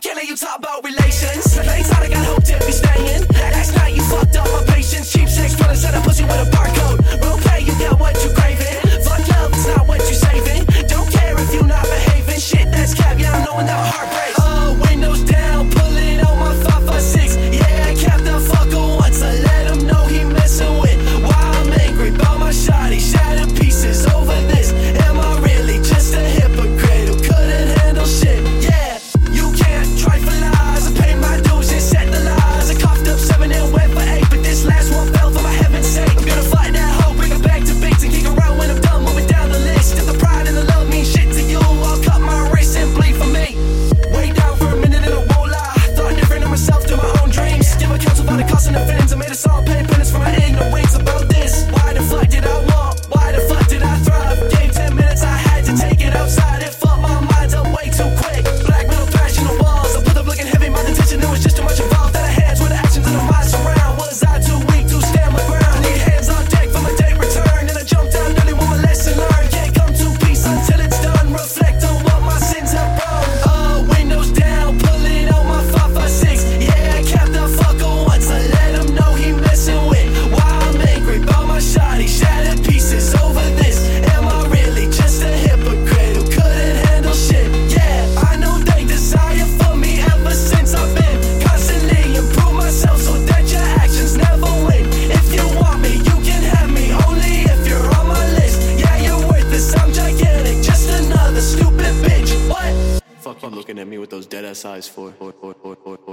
can't let you talk about relations. Ain't thought I got hope to be staying. Last night you fucked up my patience. Cheap sex, trying to set a pussy with a barcode. Role play, you got what you craving. Fuck love, it's not what you saving. Don't care if you not behaving. Shit, that's cap, yeah, I'm knowing that my heart breaks. Windows down, pulling on my 556. Yeah, I capped the fucker once. I let him know he messing with. Why I'm angry about my shot, he shattered pieces over this. Am I really just a hypocrite who couldn't handle shit? Yeah, you can't try for lies. I pay my dues and set the lies. I coughed up 7 and went for 8, but this last one fell for my heaven's sake. I'm gonna fight that hoe, bring her back to base and kick around when I'm done moving down the list. If the pride and the love mean shit to you, I'll cut my wrist and bleed for me. Way down for a minute and I won't lie. Thought different of myself to my own dreams. Give a counsel about the cost and the fins. I made a song paying penance for my ignorance about this. Why the fuck did I want? Why the fuck did I thrive? Gave 10 minutes, I had to take it outside. It fucked my mind up way too quick. Black metal thrashing the walls. I put up looking heavy, my intention, it was just too much involved. That I hands with the actions and the mind surround. Was I too weak to stand my ground? Need hands on deck for my day return. And I jumped down nearly with my lesson learned. Can't come to peace until it's done. Reflect on what my sins have grown. Windows down, pulling on my 556. Yeah, I capped the fucker once. I let him know he messing with. Why I'm angry about my shot, he shattered pieces over this. Am I really just a hypocrite who couldn't handle shit? Yeah, I know they desire for me ever since I've been constantly improve myself so that your actions never win. If you want me, you can have me, only if you're on my list. Yeah, you're worthless, I'm gigantic, just another stupid bitch. What? Fuck you looking at me with those dead ass eyes for?